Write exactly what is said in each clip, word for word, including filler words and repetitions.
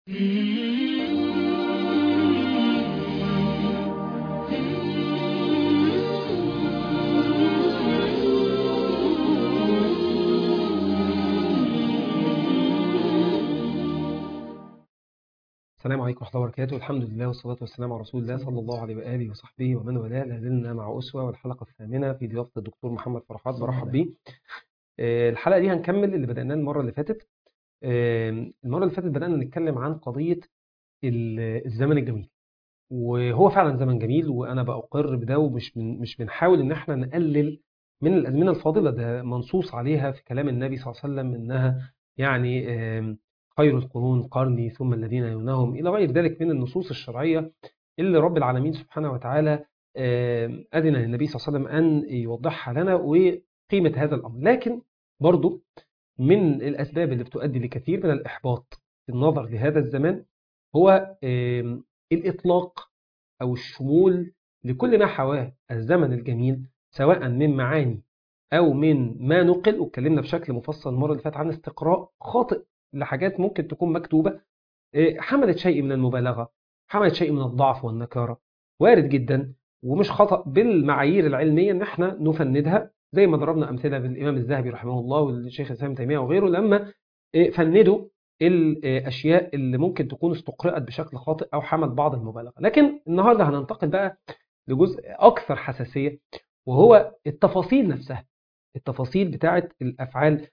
السلام عليكم ورحمة الله وبركاته. الحمد لله والصلاة والسلام على رسول الله صلى الله عليه وآله وصحبه ومن والاه. لازلنا مع أسوة والحلقة الثامنة في ضيافة الدكتور محمد فرحات، برحب بيه. آه، الحلقة دي هنكمل اللي بدأناه المرة اللي فاتت. آه، المرة اللي فاتت بدأنا نتكلم عن قضية ال- الزمن الجميل، وهو فعلا زمن جميل، وأنا بأقر بده، ومش من مش بنحاول إن احنا نقلل من الأزمنة الفاضلة. ده منصوص عليها في كلام النبي صلى الله عليه وسلم إنها يعني آم، خير القرون قرني ثم الذين يلونهم، إلى غير ذلك من النصوص الشرعية اللي رب العالمين سبحانه وتعالى آم، أذن للنبي صلى الله عليه وسلم أن يوضحها لنا وقيمة هذا الأمر. لكن برضو من الأسباب اللي بتؤدي لكثير من الإحباط في النظر لهذا الزمان هو آم، الإطلاق أو الشمول لكل ما حواه الزمن الجميل، سواء من معاني أو من ما نقل. واتكلمنا بشكل مفصل المرة اللي فاتت عن استقراء خاطئ لحاجات ممكن تكون مكتوبة، إيه، حملت شيء من المبالغة، حملت شيء من الضعف والنكارة. وارد جدا ومش خطأ بالمعايير العلمية ان احنا نفندها، زي ما ضربنا أمثلة بالإمام الذهبي رحمه الله والشيخ الإسلام تيمية وغيره، لما إيه، فندوا الأشياء اللي ممكن تكون استقرأت بشكل خاطئ أو حمل بعض المبالغة. لكن النهاردة هننتقل بقى لجزء أكثر حساسية، وهو التفاصيل نفسها، التفاصيل بتاعة الأفعال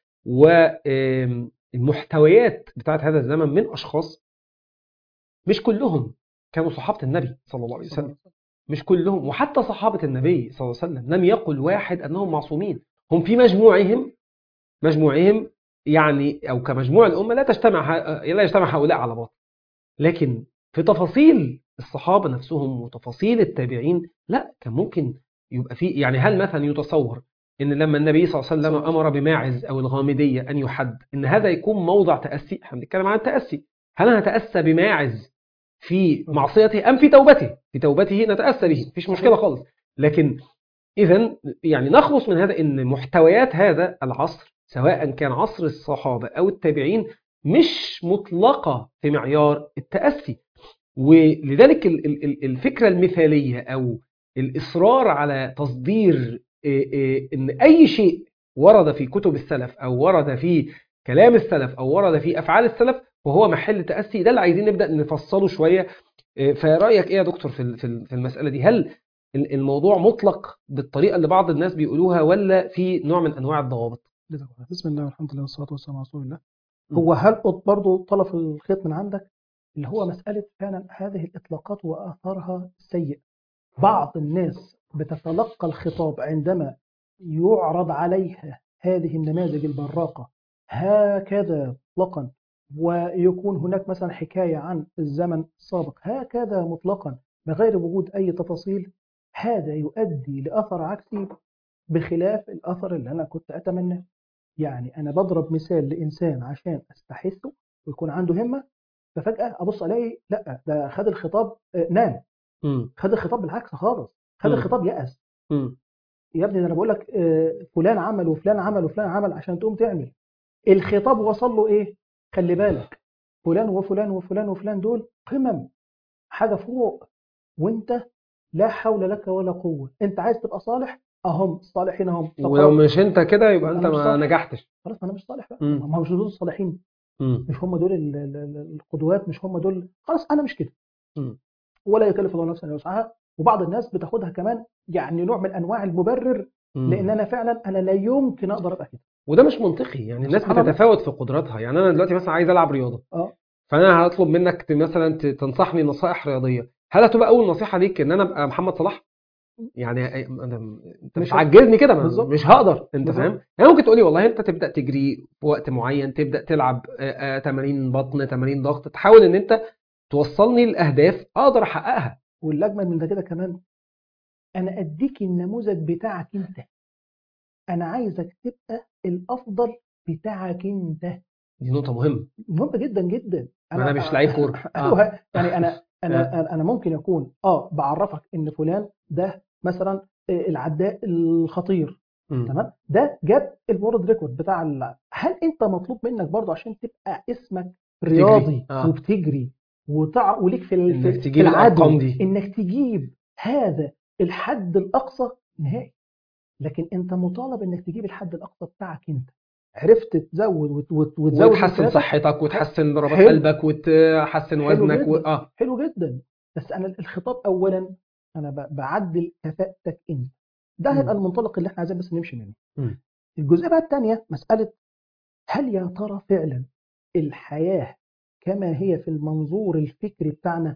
والمحتويات بتاعة هذا الزمن من أشخاص مش كلهم كانوا صحابة النبي صلى الله عليه وسلم، مش كلهم. وحتى صحابة النبي صلى الله عليه وسلم لم يقل واحد أنهم معصومين. هم في مجموعهم مجموعهم يعني، أو كمجموع الأمة لا تجتمع لا يجتمع هؤلاء على باطل. لكن في تفاصيل الصحابة نفسهم وتفاصيل التابعين لا، كان ممكن يبقى فيه. يعني هل مثلا يتصور ان لما النبي صلى الله عليه وسلم امر بماعز او الغامدية ان يحد، ان هذا يكون موضع تأسي؟ احنا بنتكلم عن التأسي. هل انا اتأسى بماعز في معصيته ام في توبته؟ في توبته نتأسى به، مفيش مشكلة خالص. لكن اذا يعني نخلص من هذا ان محتويات هذا العصر، سواء كان عصر الصحابة او التابعين، مش مطلقة في معيار التأسي. ولذلك ال- ال- ال- الفكرة المثالية أو الإصرار على تصدير إيه إيه إن أي شيء ورد في كتب السلف أو ورد في كلام السلف أو ورد في أفعال السلف وهو محل تأسي، ده اللي عايزين نبدأ نفصله شوية. إيه، فرأيك إيه يا دكتور في ال- في ال- في المسألة دي؟ هل ال- الموضوع مطلق بالطريقة اللي بعض الناس بيقولوها، ولا في نوع من أنواع الضوابط؟ بسم الله والحمد لله والصلاة والسلام على رسول الله. م. هو هلقط برضو طرف الخيط من عندك، اللي هو مسألة فعلا هذه الإطلاقات وآثارها السيء. بعض الناس بتتلقى الخطاب عندما يعرض عليها هذه النماذج البراقة هكذا مطلقا، ويكون هناك مثلا حكاية عن الزمن السابق هكذا مطلقا بغير وجود أي تفاصيل. هذا يؤدي لأثر عكسي بخلاف الأثر اللي أنا كنت أتمناه. يعني أنا بضرب مثال لإنسان عشان أستحثه ويكون عنده همة، ففجأة أبص ألاقي لا، ده خد الخطاب آه، نام، م. خد الخطاب بالعكس خالص، خد م. الخطاب يأس. م. يا ابني ده أنا بقول لك آه، فلان عمل وفلان عمل وفلان عمل عشان تقوم تعمل. الخطاب وصل له إيه؟ خلي بالك، فلان وفلان وفلان وفلان دول قمم، حاجة فوق، وأنت لا حول لك ولا قوة. أنت عايز تبقى صالح، أهم صالحين أهم. طب ولو خلاص، مش انت كده يبقى يبقى انت أنا مش ما صالح، نجحتش. خلاص أنا مش صالح بقى، م. ما هو مش دول الصالحين، م. مش هم دول ال- ال- ال- القدوات، مش هم دول، خلاص انا مش كده. م. ولا يكلف الله نفسا الا وسعها. وبعض الناس بتاخدها كمان يعني نوع من انواع المبرر، م. لان انا فعلا انا لا يمكن اقدر ابقى كده. وده مش منطقي. يعني الناس سبحان الله. بتتفاوت في قدراتها. يعني انا دلوقتي مثلا عايز العب رياضه، اه فانا هطلب منك ت- مثلا ت- تنصحني نصائح رياضيه. هل هتبقى اول نصيحه ليك ان انا ابقى محمد صلاح؟ يعني أي- أنا انت مش ه- بتعجزني كده، ما- بالظبط مش هقدر. انت بالظبط. فاهم؟ يعني ممكن تقولي والله انت تبدا تجري في وقت معين، تبدا تلعب آه، آه، تمارين بطن، تمارين ضغط، تحاول ان انت توصلني لاهداف اقدر احققها. والاجمل من ده كده كمان، انا اديك النموذج بتاعك انت، انا عايزك تبقى الافضل بتاعك انت. دي نقطه مهمه. مهم جدا جدا. ما انا انا مش لعيب كوره. اه. ايوه يعني انا آه. انا انا ممكن يكون اه بعرفك ان فلان ده مثلا العداء الخطير، م. تمام، ده جاب الورد ريكورد بتاع ال... هل انت مطلوب منك برضه عشان تبقى اسمك رياضي آه. وبتجري وتع... وليك في ال- انك في تجيب في العدو الارقام دي. انك تجيب هذا الحد الاقصى نهائي، لكن انت مطالب انك تجيب الحد الاقصى بتاعك انت. عرفت تزود وت- وت- وتزود وتحسن امكانياتك. صحتك وتحسن ضربات حلو، قلبك وتحسن حلو وزنك و... جدا، اه حلو جدا. بس انا الخطاب اولا انا ب- بعدل كفاءتك انت. ده هيبقى مم. المنطلق اللي احنا عايزين بس نمشي منه. مم. الجزئيه بقى الثانيه مساله هل يا ترى فعلا الحياه كما هي في المنظور الفكري بتاعنا،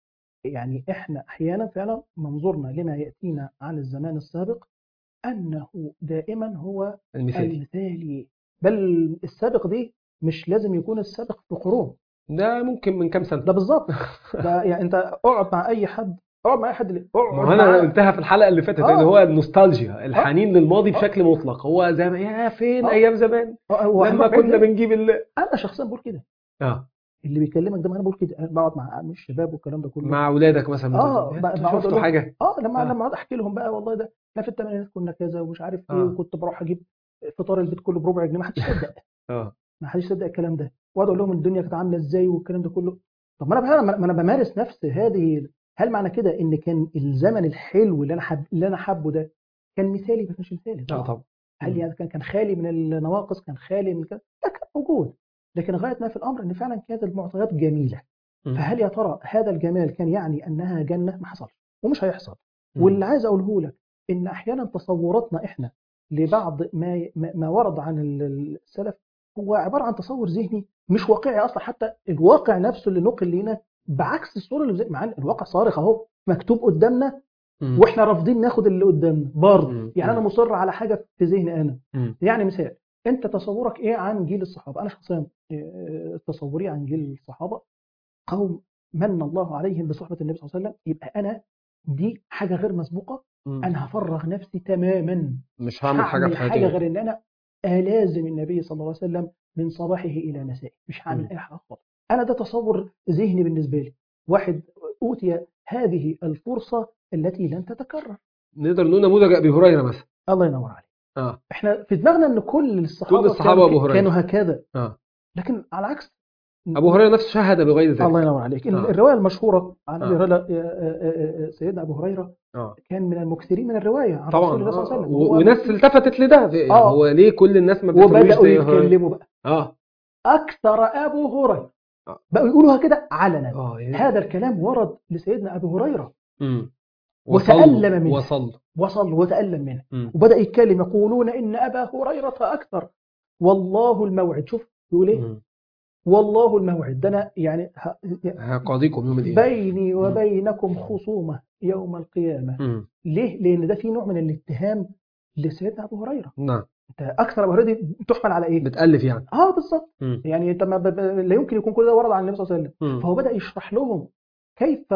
يعني احنا احيانا فعلا منظورنا لما ياتينا عن الزمان السابق انه دائما هو المثالي المثالي، بل السابق دي مش لازم يكون السابق في قرون. ده ممكن من كام سنة. ده بالظبط. ده يعني انت اقعد مع اي حد، اقعد مع اي حد اللي ما هو اقعد انا مع قلتها في الحلقة اللي فاتت ان اه هو النوستالجيا، اه الحنين للماضي اه بشكل مطلق. هو زي ما يا فين اه ايام زمان اه هو لما هنروح بعيد كنا ليه؟ بنجيب ال... انا شخصيا بقول كده. اه اللي بيكلمك ده ما انا بقول كده، انا بقعد مع مع الشباب والكلام ده كله. مع اولادك مثلا بتقول اه لهم يا ب- انتوا بقعد اقول شفتوا لهم حاجة. اه لما اه لما اقعد احكي لهم بقى والله ده احنا في الثمانينات كنا كذا ومش عارف ايه، اه وكنت بروح اجيب فطار البيت كله بربع جنيه، ما حدش يصدق. اه ما حدش يصدق الكلام ده. واقعد اقول لهم الدنيا كانت عامله ازاي والكلام ده كله. طب ما انا بقى ما انا بمارس نفس هذه. هل معنى كده ان كان الزمن الحلو اللي انا حب اللي انا حابه ده كان مثالي؟ ما كانش مثالي اه طبعا. طبعا. هل مم. يعني كان كان خالي من النواقص، كان خالي من كذا؟ لا، كان موجود. لكن غايه ما في الامر ان فعلا كانت المعطيات جميله. مم. فهل يا ترى هذا الجمال كان يعني انها جنه؟ ما حصلش ومش هيحصل. مم. واللي عايز اقوله لك ان احيانا تصوراتنا احنا لبعض ما ما ما ورد عن السلف هو عباره عن تصور ذهني مش واقعي اصلا. حتى الواقع نفسه اللي نقل لنا بعكس الصوره اللي زي- مع إن الواقع صارخ اهو مكتوب قدامنا، مم. واحنا رافضين ناخد اللي قدامنا برضه. مم. يعني انا مم. مصر على حاجه في ذهني انا. مم. يعني مثال، انت تصورك ايه عن جيل الصحابه؟ انا شخصيا آه، تصوري عن جيل الصحابه قوم من الله عليهم بصحبه النبي صلى الله عليه وسلم. يبقى انا دي حاجه غير مسبوقه. مم. انا هفرغ نفسي تماما، مش مش هعمل حاجة في هعمل حياتي حاجه غير. غير ان انا الازم النبي صلى الله عليه وسلم من صباحه الى مسائه، مش هعمل مم. اي حاجه خالص. انا ده تصور ذهني بالنسبه لي. واحد اوتي هذه الفرصه التي لن تتكرر. نقدر نقول نموذج ابي هريرة مثلا. الله ينور عليك. اه احنا في دماغنا ان كل كل الصحابه الصحابة كانوا ابو ك- كانوا هريرة. هكذا، اه لكن على العكس. ابو هريرة نفسه شهد بغير الله ذلك. ينور عليك. ال- اه الروايه المشهوره عن ابي اه هريره، آه، آه، آه، سيدنا ابو هريره اه كان من المكثرين من الروايه عن رسول طبعا. الله صلى الله اه عليه وسلم. و- وهو وناس م- التفتت لده، يعني هو اه ليه كل الناس ما بترويش وبداوا زي هريرة. يتكلموا بقى اه اكثر ابو هريره، اه بقوا يقولوها كده علنا. اه يعني. هذا الكلام ورد لسيدنا ابي هريره امم وصل وتألم منها. وصل. وصل وتألم منها امم وبدأ يتكلم يقولون إن أبا هريرة أكثر. والله الموعد. شوف يقول إيه؟ امم والله الموعد ده أنا يعني ه- هقاضيكم يوم القيامة. بيني وبينكم خصومة يوم القيامة. امم ليه؟ لأن ده في نوع من الاتهام لسيدنا أبو هريرة. نعم. أنت أكثر أبو هريرة دي تحمل على إيه؟ بتألف يعني. آه بالظبط. امم يعني أنت ما ب... ب... لا يمكن يكون كل ده ورد عن النبي صلى الله عليه وسلم. امم فهو بدأ يشرح لهم كيف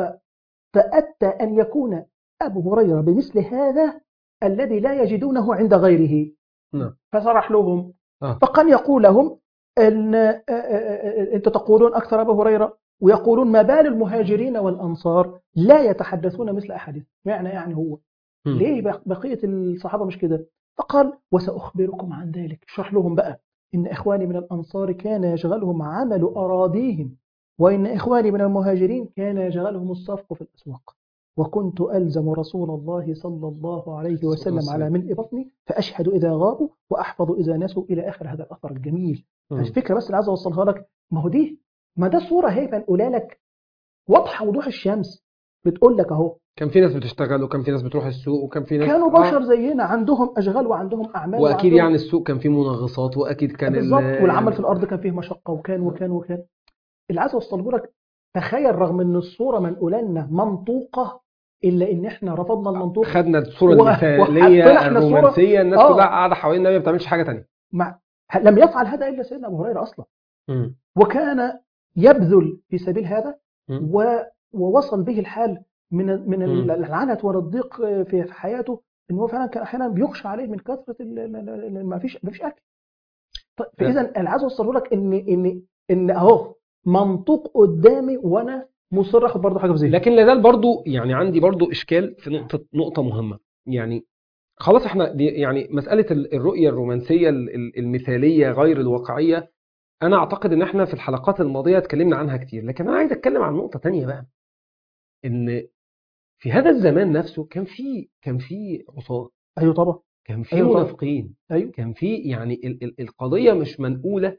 فأتى أن يكون أبو هريرة بمثل هذا الذي لا يجدونه عند غيره. نعم. فشرح لهم. اه فكان يقول لهم أن أنتم تقولون أكثر أبو هريرة، ويقولون ما بال المهاجرين والأنصار لا يتحدثون مثل أحاديث. معنى يعني هو امم ليه بقية الصحابة مش كده؟ فقال وسأخبركم عن ذلك. شرح لهم بقى إن إخواني من الأنصار كان يشغلهم عمل أراضيهم، وإن إخواني من المهاجرين كان يشغلهم الصفق في الأسواق، وكنت ألزم رسول الله صلى الله عليه وسلم على ملء بطني فأشهد إذا غابوا وأحفظ إذا نسوا، إلى آخر هذا الأثر الجميل. امم الفكرة بس اللي عايز أوصلها لك، ما هو دي ما ده صورة هي بنقولها لك واضحة وضوح الشمس. بتقول لك أهو كان في ناس بتشتغل، وكان في ناس بتروح السوق، وكان في ناس كانوا اه بشر زينا، عندهم أشغال وعندهم أعمال واكيد وعندهم يعني السوق كان فيه منغصات، واكيد كان ال بالظبط. والعمل في يعني. الأرض كان فيه مشقة، وكان وكان وكان اللي عايز أوصله لك. تخيل رغم إن الصورة منقولة لنا منطوقة، إلا إن إحنا رفضنا المنطوق خدنا الصورة و- وحطينا المثالية إحنا صورة. الرومانسية، الناس كلها آه قاعدة حوالين النبي ما بتعملش حاجة تانية. مع لم يفعل هذا إلا سيدنا أبو هريرة أصلا، امم وكان يبذل في سبيل هذا امم و... ووصل به الحال من من امم العنت والضيق في في حياته، ان هو فعلا كان احيانا بيخشى عليه من كثره ال- ال- ال- ما فيش ما فيش اكل. طيب، فاذا انا عايز اوصله لك ان ان ان اهو منطوق قدامي، وانا مصر اخد برضه حاجه في ذهني. لكن لازال برضو يعني عندي برضو إشكال في نقطة نقطة مهمة. يعني خلاص احنا دي يعني مسألة ال- الرؤية الرومانسية ال- ال- المثالية غير الواقعية انا اعتقد ان احنا في الحلقات الماضيه اتكلمنا عنها كتير، لكن انا عايز اتكلم عن نقطه تانية بقى. ان في هذا الزمان نفسه كان في كان في عصاة، ايوه طبعا. كان في ايوه طبعا. منافقين، ايوه. كان في يعني ال ال القضيه مش منقوله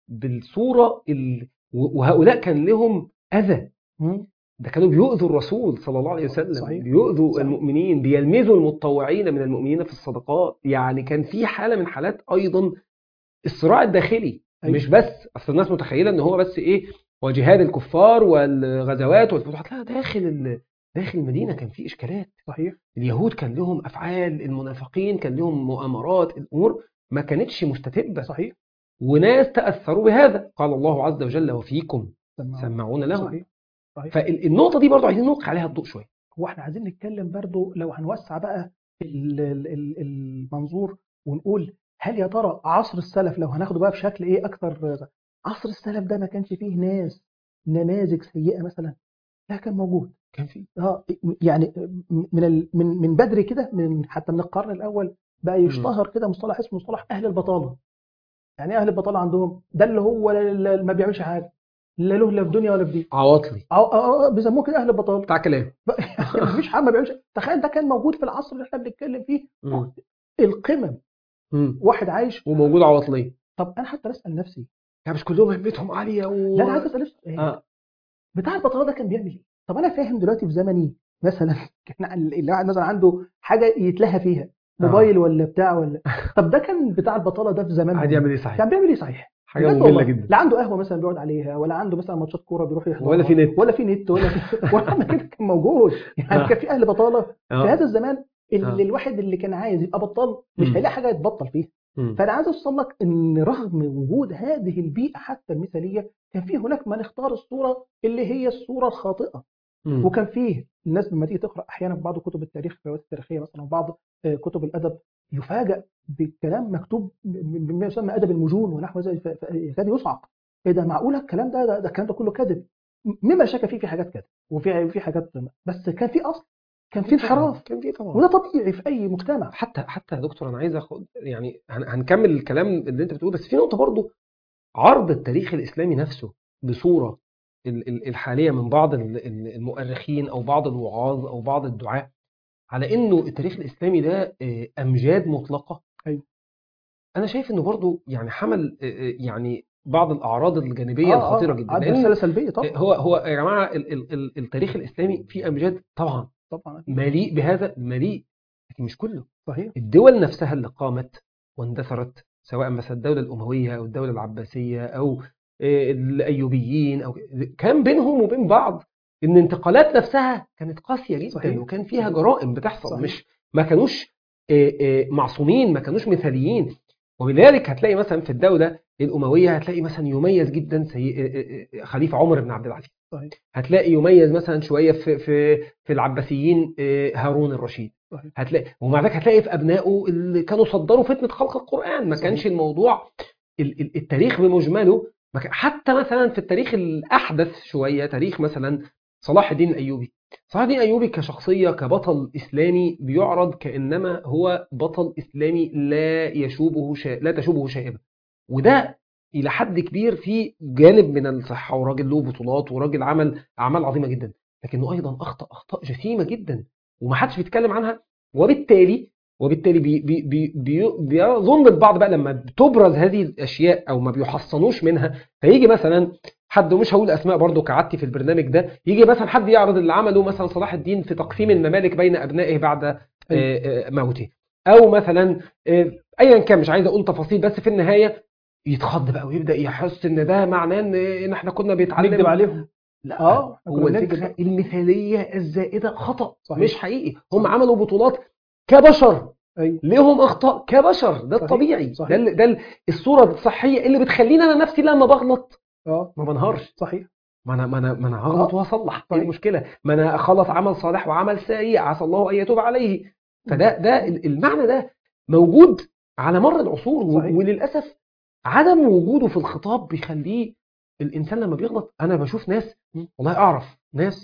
بالصوره ال وهؤلاء كان لهم اذى. مم. ده كانوا بيؤذوا الرسول صلى الله عليه وسلم، صحيح. بيؤذوا صحيح. المؤمنين، بيلمزوا المتطوعين من المؤمنين في الصدقات. يعني كان في حاله من حالات ايضا الصراع الداخلي. أيوة. مش بس اصل الناس متخيله ان هو بس ايه، هو جهاد الكفار والغزوات والفتوحات. لا، داخل ال... داخل المدينه كان في اشكالات. صحيح. اليهود كان لهم افعال، المنافقين كان لهم مؤامرات، الامور ما كانتش مستتبه. صحيح. وناس تاثروا بهذا. قال الله عز وجل وفيكم سمعوا. سمعون لهم. صحيح. صحيح. فالنقطه دي برضو عايزين نلقي عليها الضوء شويه. هو احنا عايزين نتكلم برضو لو هنوسع بقى ال- ال- ال- المنظور ونقول هل يا ترى عصر السلف لو هناخده بقى بشكل ايه اكتر، عصر السلف ده ما كانش فيه ناس نماذج سيئة مثلا؟ لا، كان موجود. كان في اه يعني من ال من من بدري كده، من حتى من القرن الاول بقى مم. يشتهر كده مصطلح اسمه مصطلح اهل البطاله. يعني ايه اهل البطاله عندهم؟ ده اللي هو لا- لا- ما بيعملش حاجه، لا له لا في دنيا ولا في دين. عواطلي أو أو أو بيسموه كده اهل البطاله. بتاع كلام. يعني مفيش حد ما بيعملش. تخيل ده كان موجود في العصر اللي احنا بنتكلم فيه. مم. القمم. مم. واحد عايش. وموجود عواطلي. طب انا حتى اسال نفسي، يعني مش كلهم همتهم عاليه و... لا انا عايز اسال نفسي إيه؟ آه. بتاع البطاله ده كان بيعمل ايه؟ طب انا فاهم دلوقتي في زمني مثلا كان الواحد مثلا عنده حاجه يتلهى فيها، موبايل آه. ولا بتاع ولا. طب ده كان بتاع البطاله ده في عادي زمانهم يعمل ايه صحيح؟ كان بيعمل ايه صحيح؟ حاجه بجد ممله والله جدا. لا عنده قهوه مثلا بيقعد عليها، ولا عنده مثلا ماتشات كوره بيروح يحضرها، ولا في نت. ولا في نت ولا في ولا ما كده كان موجود. يعني كان في اهل بطاله في آه. هذا الزمان اللي آه. الواحد اللي كان عايز يبقى بطال مش مم. هيلاقي حاجه يتبطل فيها. مم. فانا عايز اوصل لك ان رغم وجود هذه البيئه حتى المثاليه، كان في هناك من اختار الصوره اللي هي الصوره الخاطئه. مم. وكان فيه الناس لما تيجي تقرا احيانا في بعض كتب التاريخ، الروايات التاريخيه مثلا، وبعض آه، كتب الادب، يفاجأ بكلام مكتوب بما يسمى ادب المجون ونحو ذلك، ف- ف- يكاد يصعق. ايه ده؟ معقوله الكلام ده؟ ده ده الكلام ده كله كذب. مما شك فيه في حاجات كذب، وفي في حاجات، بس كان في اصل، كان في انحراف. كان في طبعا. وده طبيعي في اي مجتمع. حتى حتى يا دكتور انا عايز اخد يعني هن- هنكمل الكلام اللي انت بتقوله، بس في نقطه برضو. عرض التاريخ الاسلامي نفسه بصوره ال- ال- الحاليه من بعض ال- ال- المؤرخين او بعض الوعاظ او بعض الدعاة على انه التاريخ الاسلامي ده آه، امجاد مطلقه. ايوه. انا شايف انه برضو يعني حمل آه، آه، يعني بعض الاعراض الجانبيه اه الخطيره اه جدا. عاد لان رساله سلبيه آه، طبعا. هو هو يا جماعه ال- ال- ال- التاريخ الاسلامي فيه امجاد طبعا، طبعا أكيد. مليء بهذا، مليء، لكن مش كله. صحيح. الدول نفسها اللي قامت واندثرت، سواء مثلا الدولة الأموية أو الدولة العباسية أو آه، الأيوبيين، أو كان بينهم وبين بعض إن انتقالات نفسها كانت قاسية جدا، صحيح. وكان فيها صحيح. جرائم بتحصل. صحيح. مش ما كانوش آه، آه، معصومين، ما كانوش مثاليين. ولذلك هتلاقي مثلا في الدولة الأموية هتلاقي مثلا يميز جدا سي... آه، آه، آه، خليفة عمر بن عبد العزيز. صحيح. هتلاقي يميز مثلا شويه في في في العباسيين آه، هارون الرشيد. صحيح. هتلاقي ومع ذلك هتلاقي في ابنائه اللي كانوا صدروا فتنه خلق القران. ما صحيح. كانش الموضوع ال- ال- التاريخ بمجمله. ما كان- حتى مثلا في التاريخ الاحدث شويه، تاريخ مثلا صلاح الدين الايوبي. صلاح الدين الايوبي كشخصيه كبطل اسلامي بيعرض كانما هو بطل اسلامي لا يشوبه شا... لا تشوبه شائبه. وده الى حد كبير في جانب من الصحه، وراجل له بطولات وراجل عمل اعمال عظيمه جدا، لكنه ايضا اخطا اخطاء جسيمه جدا ومحدش بيتكلم عنها. وبالتالي وبالتالي بي بي بي بي بيظن البعض بقى لما بتبرز هذه الاشياء او ما بيحصنوش منها، فيجي مثلا حد، ومش هقول اسماء برضو كعادتي في البرنامج ده، يجي مثلا حد يعرض اللي عمله مثلا صلاح الدين في تقسيم الممالك بين ابنائه بعد آه، آه، موته، او مثلا آه، ايا كان، مش عايز اقول تفاصيل، بس في النهايه يتخض بقى ويبدا يحس ان ده معناه ان ان احنا كنا نكذب بيتعلم. عليهم. لا، اه احنا كنا هو بنكذب الفكره بقى. المثاليه الزائده خطا، صحيح. مش حقيقي. هم صحيح. عملوا بطولات كبشر، ايوه. ليهم اخطاء كبشر، ده صحيح. الطبيعي، ده صحيح. ال- ده ال- الصوره الصحيه اللي بتخليني انا نفسي لما بغلط اه ما بنهارش. صحيح. ما انا ما انا ما انا هغلط اه وهصلح، ايه صحيح. المشكله؟ ما انا اخلص عمل صالح وعمل سيء، عسى الله ان يتوب عليه. فده ده ال- المعنى ده موجود على مر العصور، و- صحيح. وللاسف عدم وجوده في الخطاب بيخليه الانسان لما بيغلط. انا بشوف ناس، والله اعرف ناس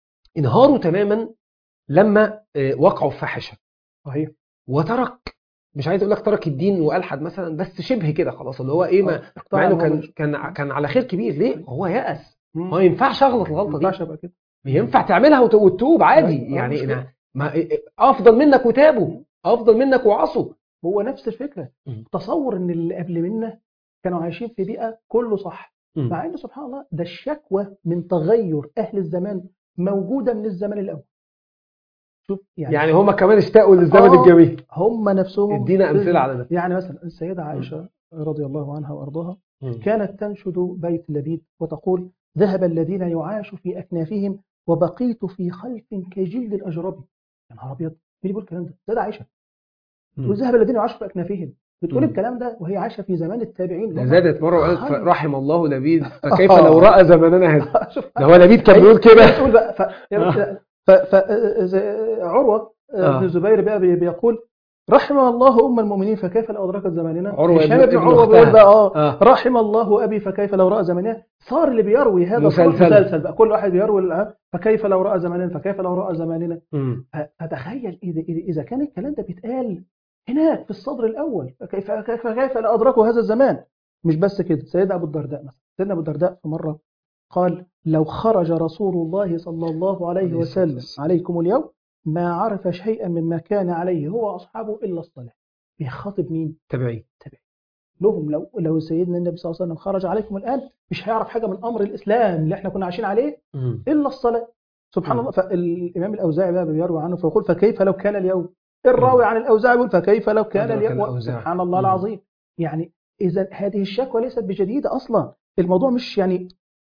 انهاروا تماما لما آه، وقعوا في فاحشه، صحيح. وترك مش عايز اقول لك ترك الدين والحد مثلا، بس شبه كده خلاص، اللي هو ايه، ما مع انه كان كان كان على خير كبير. ليه؟ هو يأس. هو ما ينفعش اغلط الغلطه دي، ما كده. ينفع تعملها وتتوب عادي يعني. أنا ما افضل منك وتابوا، افضل منك وعصوا. هو نفس الفكره. م. تصور ان اللي قبل منا كانوا عايشين في بيئه كله صح، م. مع ان سبحان الله ده الشكوى من تغير اهل الزمان موجوده من الزمان الاول. شوف يعني, يعني هم كمان اشتاقوا للزمن آه الجميل، هم نفسهم. ادينا امثله على ده. يعني مثلا السيده عائشه م. رضي الله عنها وارضاها م. كانت تنشد بيت لبيد وتقول: ذهب الذين يعاش في اكنافهم وبقيت في خلف كجلد الاجرب. يا نهار ابيض، مين بيقول الكلام ده؟ السيده عائشه تقول ذهب الذين يعاشوا في اكنافهم، بتقول م. الكلام ده وهي عايشه في زمان التابعين. زادت مره وقالت رحم الله لبيد فكيف لو راى زماننا هذا. ده هو لبيد كان بيقول كده. تقول بقى ف... ف... ف... عروه بن الزبير بقى بيقول: رحم الله ام المؤمنين فكيف لو ادركت زماننا. هشام بن عروه بيقول بقى اه, آه. رحم الله ابي فكيف لو راى زماننا. صار اللي بيروي هذا مسلسل بقى، كل واحد بيروي فكيف لو راى زماننا فكيف لو راى زماننا. فتخيل اذا اذا كان الكلام ده بيتقال هناك في الصدر الاول، كيف كيف كيف لا ادركوا هذا الزمان. مش بس كده، سيدنا ابو الدرداء مثلا، سيدنا ابو الدرداء في مره قال: لو خرج رسول الله صلى الله عليه وسلم عليكم اليوم ما عرف شيئا مما كان عليه هو واصحابه الا الصلاه. بيخاطب مين؟ تبعين تبعين لهم. لو لو سيدنا النبي صلى الله عليه وسلم خرج عليكم الان مش هيعرف حاجه من امر الاسلام اللي احنا كنا عايشين عليه م. الا الصلاه. سبحان م. الله. فالامام الاوزاعي بقى بيروي عنه فيقول: فكيف لو كان اليوم. الراوي عن الاوزاعي يقول: فكيف لو كان اليوم. سبحان الله م. العظيم. يعني اذا هذه الشكوى ليست بجديده اصلا. الموضوع مش يعني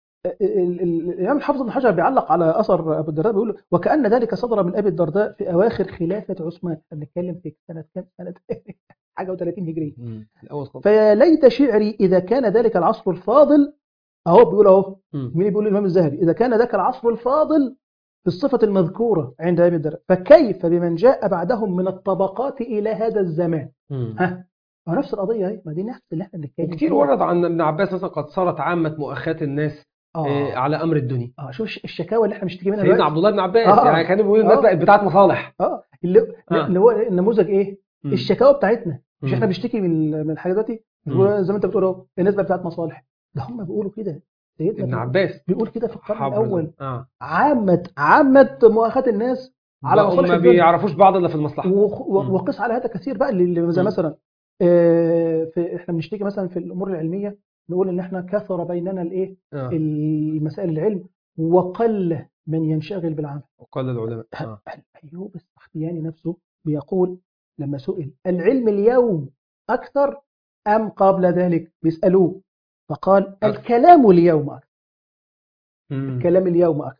الإمام الحافظ بن حجر بيعلق على أثر أبو الدرداء بيقول: وكأن ذلك صدر من أبي الدرداء في أواخر خلافة عثمان. بنتكلم في سنة كام؟ سنة حاجة وثلاثين هجرية. فيا ليت شعري إذا كان ذلك العصر الفاضل. أهو بيقول أهو مين بيقول؟ الإمام الذهبي: إذا كان ذاك العصر الفاضل بالصفة المذكورة عند أبي الدرداء فكيف بمن جاء بعدهم من الطبقات إلى هذا الزمان. م. ها نفس القضية هي، ما دي نفس اللي احنا بنتكلم فيها. كتير ورد عن ابن عباس مثلا: قد صارت عامة مؤاخاة الناس آه. على امر الدنيا. اه شوف الشكاوى اللي احنا بنشتكي منها سيدنا عبد الله بن عباس آه. يعني كانوا بيقولوا الناس بقت بتاعت مصالح. اه اللي, آه. اللي هو النموذج ايه؟ م. الشكاوى بتاعتنا. مش احنا بنشتكي من من الحاجه دلوقتي زي ما انت بتقول اهو الناس بتاعت مصالح. ده هم بيقولوا كده. سيدنا ابن عباس بيقول كده في القرن الاول. آه. عامه عامه مؤاخاه الناس على مصالح ما بيعرفوش بعض الا في المصلحه. وقس على هذا كثير بقى اللي زي مثلا آه في احنا بنشتكي مثلا في الامور العلميه نقول ان احنا كثر بيننا الايه آه. المسائل العلم وقل من ينشغل بالعمل. وقل العلماء. آه. ايوب السختياني نفسه بيقول لما سئل: العلم اليوم اكثر ام قبل ذلك؟ بيسالوه فقال: أكثر. الكلام اليوم اكثر. مم. الكلام اليوم اكثر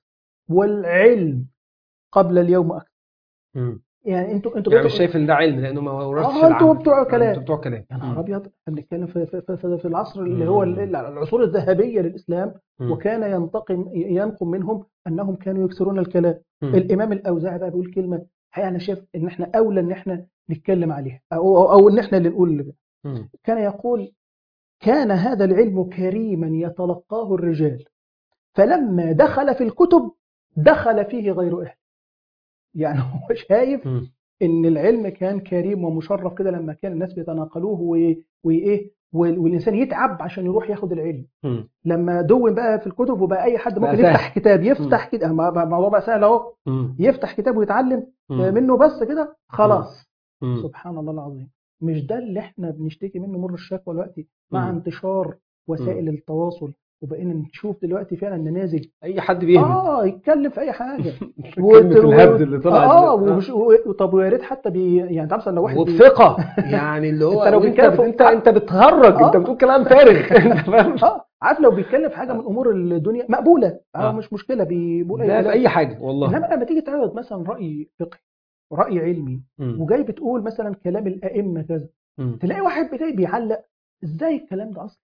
والعلم قبل اليوم اكثر. مم. يعني انتوا انتوا يعني مش شايف ان ده علم لانه ما ورثش العلم. انتوا بتوع كلام. انتوا بتوع كلام. يا نهار ابيض، احنا بنتكلم في في, في في العصر اللي هو العصور الذهبيه للاسلام. مم. وكان ينتقم ينقم منهم انهم كانوا يكثرون الكلام. مم. الامام الاوزاعي بقى بيقول كلمه حقيقه انا شايف ان احنا اولى ان احنا نتكلم عليها او او, أو ان احنا اللي نقول. مم. كان يقول: كان هذا العلم كريما يتلقاه الرجال فلما دخل في الكتب دخل فيه غير اهل. يعني هو شايف م. ان العلم كان كريم ومشرف كده لما كان الناس بيتناقلوه وايه والانسان يتعب عشان يروح ياخد العلم. م. لما دون بقى في الكتب وبقى اي حد ممكن يفتح كتاب يفتح كده الموضوع بقى سهل اهو يفتح كتاب ويتعلم م. منه بس كده خلاص. م. سبحان الله العظيم. مش ده اللي احنا بنشتكي منه مر الشكوى دلوقتي مع م. انتشار وسائل م. التواصل وبقينا نشوف دلوقتي فعلا نماذج اي حد بيهبد اه يتكلم في اي حاجه. كلمه الهبد اللي طلعت اه ومش طب ويا ريت حتى بي يعني انت مثلا لو واحد وبثقه يعني اللي هو انت لو انت انت, انت بتهرج آه. انت بتقول كلام فارغ. انت فاهم اه عارف لو بيتكلم في حاجه من امور الدنيا مقبوله اه مش مشكله بيقول اي في اي حاجه والله. انما لما تيجي تعرض مثلا راي فقهي راي علمي م. وجاي بتقول مثلا كلام الائمه كذا م. تلاقي واحد جاي بيعلق: ازاي الكلام ده اصلا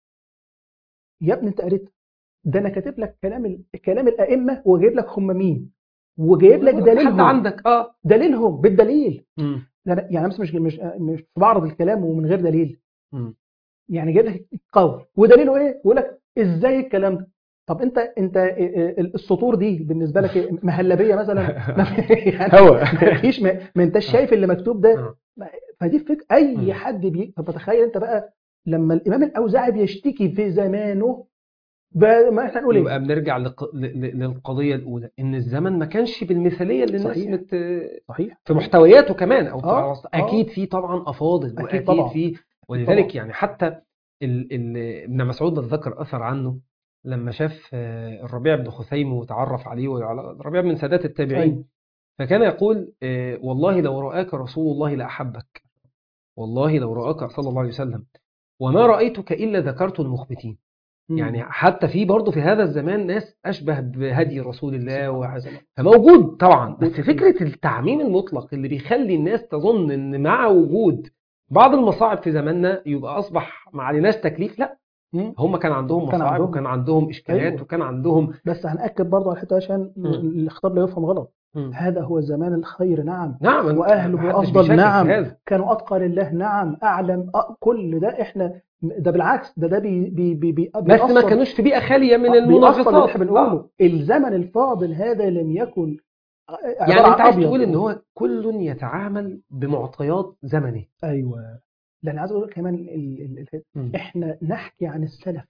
يا ابني انت قريت ده انا كاتب لك كلام كلام الائمه وجايب لك هم مين وجايب لك دليلهم حد عندك اه دليلهم بالدليل. امم يعني مثلا مش مش مش بعرض الكلام ومن غير دليل. امم يعني جايب لك قول ودليله ايه ويقول لك ازاي الكلام ده. طب انت انت السطور دي بالنسبه لك مهلبيه مثلا؟ يعني هو مفيش ما انتش شايف اللي مكتوب ده فدي فكره اي مم. حد بي... فتخيل انت بقى لما الامام الاوزاعي بيشتكي في زمانه ب- ما احنا نقول ايه؟ يبقى بنرجع لق... ل- ل- للقضية الأولى، إن الزمن ما كانش بالمثالية اللي الناس صحيح مت... صحيح في صحيح. محتوياته كمان، أو في اه أوسط- اه أكيد في طبعا أفاضل، اكيد وأكيد طبعا في. اكيد طبعا. ولذلك يعني حتى ال... ال... ابن مسعود اتذكر أثر عنه لما شاف آه، الربيع بن خثيم وتعرف عليه، والربيع من سادات ايوه. التابعين، فكان يقول آه، والله لو رآك رسول الله لأحبك، والله لو رآك صلى الله عليه وسلم وما رأيتك إلا ذكرت المخبتين. يعني مم. حتى في برضه في هذا الزمان ناس أشبه بهدي رسول الله سبحان و... الله. فموجود طبعا، بس موجود اكيد. فكرة التعميم المطلق اللي بيخلي الناس تظن إن مع وجود بعض المصاعب في زماننا يبقى أصبح ما عليناش تكليف، لا. مم. هم كان عندهم كان مصاعب، عندهم. وكان عندهم إشكالات، ايوه. وكان عندهم. بس هنأكد برضه على الحته عشان مم. الخطاب لا يفهم غلط. مم. هذا هو زمان الخير، نعم. نعم، واهله محدش افضل، بيشكك في نعم. هذا. كانوا اتقى لله، نعم. اعلم، أ- كل ده احنا، ده بالعكس، ده ده بي بي بي بي بس ما بيأصل كانوش في بيئة خالية من آه، بيأصل اللي احنا المنغصات. اه بنقوله. الزمن الفاضل هذا لم يكن عباره يعني انت عن عايز ابيض. تقول ان هو كل يتعامل بمعطيات زمنه. ايوه. لان عايز اقول لك كمان ال... ال... ال... مم. احنا نحكي عن السلف،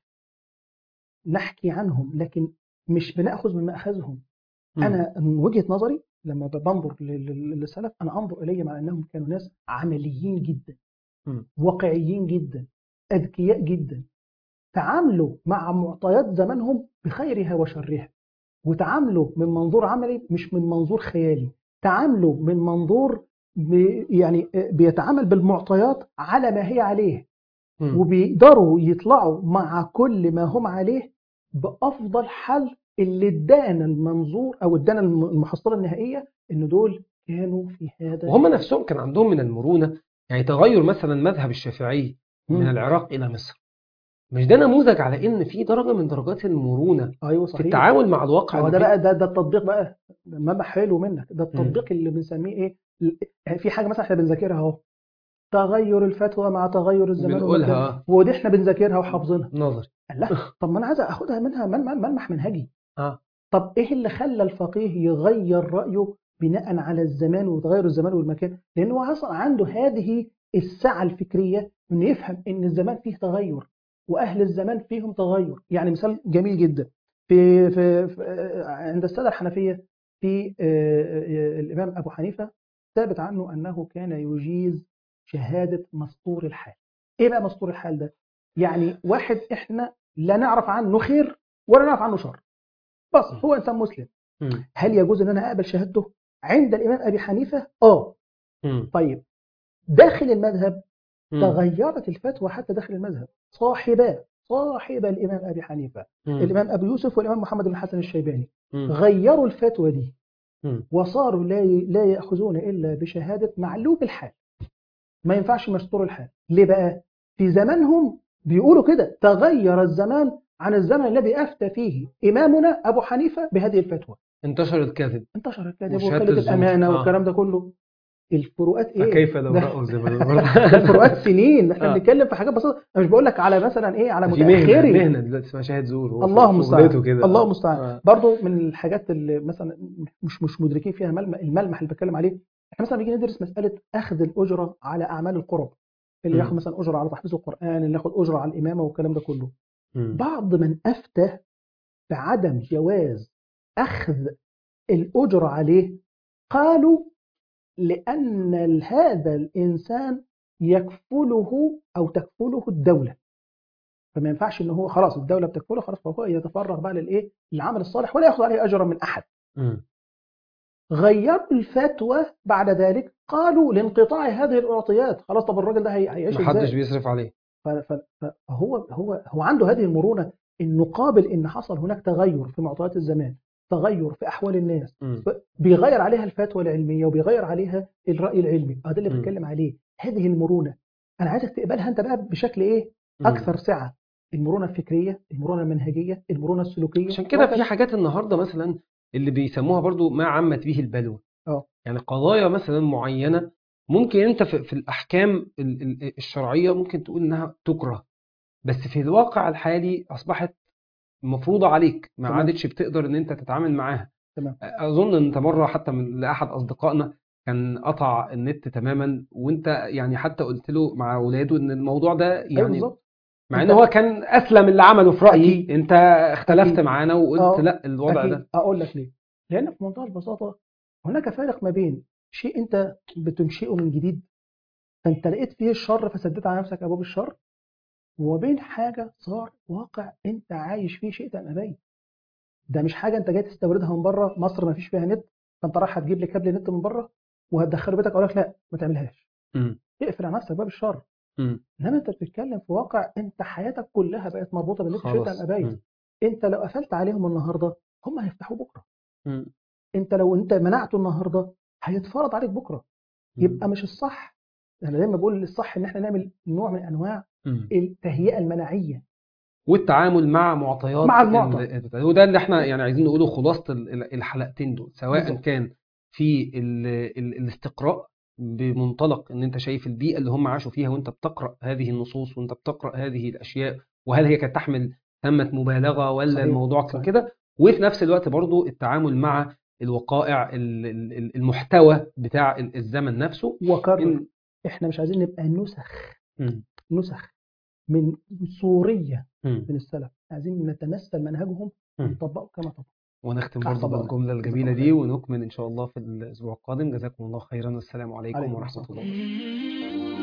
نحكي عنهم، لكن مش بناخذ من ماخذهم. مم. انا من وجهه نظري لما بنظر لل- لل- للسلف، انا انظر اليه مع انهم كانوا ناس عمليين جدا، مم. واقعيين جدا، اذكياء جدا، تعاملوا مع معطيات زمانهم بخيرها وشرها، وتعاملوا من منظور عملي مش من منظور خيالي. تعاملوا من منظور بي يعني بيتعامل بالمعطيات على ما هي عليه، مم. وبيقدروا يطلعوا مع كل ما هم عليه بأفضل حل، اللي ادانا المنظور أو ادانا الم- المحصلة النهائية إن دول كانوا في هذا وهم الحال. نفسهم كان عندهم من المرونة. يعني تغير مثلا مذهب الشافعي من مم. العراق إلى مصر، مش ده نموذج على إن في درجة من درجات المرونة أيوه في صحيح. التعامل مع الواقع ما هو ده المحيط؟ بقى، ده ده التطبيق بقى، ما حلو منك، ده مم. التطبيق اللي بنسميه إيه. ال- يعني في حاجة مثلا إحنا بنذاكرها أهو، تغير الفتوى مع تغير الزمان بنقولها والمكان، آه. ودي إحنا بنذاكرها وحافظينها. نظري. قال لا، طب ما أنا عايز أخدها منها ملمح ملمح منهجي. اه. طب ايه اللي خلى الفقيه يغير رأيه بناء على الزمان وتغير الزمان والمكان؟ لانه اصلا عنده هذه السعة الفكرية انه يفهم ان الزمان فيه تغير، واهل الزمان فيهم تغير. يعني مثال جميل جدا في, في, في عند السادة الحنفية، في الامام ابو حنيفة ثابت عنه انه كان يجيز شهادة مسطور الحال. ايه بقى مسطور الحال ده؟ يعني واحد احنا لا نعرف عنه خير ولا نعرف عنه شر، بس هو انسان مسلم. مم. هل يجوز ان انا اقبل شهادته عند الامام ابي حنيفه؟ اه. مم. طيب، داخل المذهب مم. تغيرت الفتوى حتى داخل المذهب. صاحبا صاحب الامام ابي حنيفه، مم. الامام ابو يوسف والامام محمد بن الحسن الشيباني، مم. غيروا الفتوى دي مم. وصاروا لا لا ياخذون الا بشهاده معلوم الحال، ما ينفعش مستور الحال. ليه بقى؟ في زمانهم بيقولوا كده تغير الزمان عن الزمن الذي افتى فيه امامنا ابو حنيفه بهذه الفتوى. انتشر الكذب انتشر الكذب وشهادة وقله الزور. الامانه اه. والكلام ده كله. الفروقات ايه فكيف لو ده؟ رأوا الزمان برضه. ده الفروقات سنين، احنا اه. بنتكلم في حاجات بسيطه. انا مش بقول لك على مثلا ايه، على ده في مهنة متاخري. مهنة دلوقتي اسمها شاهد زور، هو الله ف- المستعان، شغلته كده. الله اه. المستعان. اه. برضو من الحاجات اللي مثلا مش مش مدركين فيها ملمح الملمح اللي بتكلم عليه. احنا مثلا بنيجي ندرس مساله اخذ الاجره على اعمال القرب، اللي ياخد مم. مثلا اجره على تحفيظ القران، اللي ياخد اجره على الامامه والكلام ده كله. مم. بعض من افتى بعدم جواز اخذ الاجره عليه، قالوا لأن هذا الإنسان يكفله أو تكفله الدولة، فما ينفعش إن هو خلاص الدولة بتكفله، خلاص فهو يتفرغ بقى للإيه؟ للعمل الصالح ولا يأخذ عليه أجرا من أحد. مم. غيروا الفتوى بعد ذلك، قالوا لانقطاع هذه الأعطيات. خلاص طب الراجل ده هي- هيعيش محدش إزاي؟ بيصرف عليه. ف- ف- فهو هو هو عنده هذه المرونة، إنه قابل إن حصل هناك تغير في معطيات الزمان، تغير في أحوال الناس، مم. بيغير عليها الفتوى العلمية وبيغير عليها الرأي العلمي. هذا اللي مم. بتكلم عليه، هذه المرونة. أنا عايزك تقبلها أنت بقى بشكل إيه؟ مم. أكثر سعة. المرونة الفكرية، المرونة المنهجية، المرونة السلوكية، عشان كده في وهكذا. حاجات النهارده مثلا اللي بيسموها برضو ما عمت به البلوى. اه. يعني قضايا مثلا معينة ممكن انت في, في الأحكام ال- ال- الشرعية ممكن تقول انها تكره، بس في الواقع الحالي أصبحت مفروضة عليك، ما تمام عادتش بتقدر ان انت تتعامل معاها. تمام. اظن ان انت مره حتى من لاحد اصدقائنا كان قطع النت تماما، وانت يعني حتى قلت له مع اولاده ان الموضوع ده ايوه يعني بالظبط. مع ان انت هو كان اسلم اللي عمله في رايي، اكيد انت اختلفت اكيد معانا وقلت اه لا الوضع اكيد ده. اقول لك ليه. لان في منتهى البساطه هناك فارق ما بين شيء انت بتنشئه من جديد، فانت لقيت فيه الشر فسديت على نفسك ابواب الشر، وبين حاجه صار واقع انت عايش فيه شئت ام ابيت. ده مش حاجه انت جاي تستوردها من بره، مصر ما فيش فيها نت، فانت رايح هتجيب لي كابل نت من بره وهتدخله بيتك، اقول لك لا ما تعملهاش، امم. اقفل على نفسك باب الشر. امم. انما انت بتتكلم في واقع انت حياتك كلها بقت مربوطه بالنت شئت ام خلاص. ابيت. امم. انت لو قفلت عليهم النهارده هم هيفتحوا بكره، امم. انت لو انت منعته النهارده هيتفرض عليك بكره. يبقى مش الصح، انا دايما بقول الصح ان احنا نعمل نوع من انواع امم. التهيئه المناعيه والتعامل مع معطيات مع المعطى. ال... وده اللي احنا يعني عايزين نقوله خلاصة ال- ال- الحلقتين دول، سواء بالظبط كان في ال... ال... الاستقراء بمنطلق ان انت شايف البيئة اللي هم عاشوا فيها وانت بتقرأ هذه النصوص وانت بتقرأ هذه الاشياء، وهل هي كانت تحمل ثمة مبالغة ولا صحيح الموضوع كان صحيح. كده، وفي نفس الوقت برضو التعامل مع الوقائع ال- ال- المحتوى بتاع الزمن نفسه. وكرر، إن... احنا مش عايزين نبقى نسخ مم. نسخ من صوريه مم. من السلف، عايزين نتمثل منهجهم مم. ونطبقه كما طبقوا. ونختم تحت برضو امرك، بالجملة جزاك الجميلة الله دي خيرا. ونكمل إن شاء الله في الأسبوع القادم. جزاكم الله خيرا، والسلام عليكم عليكم ورحمة السلام. الله.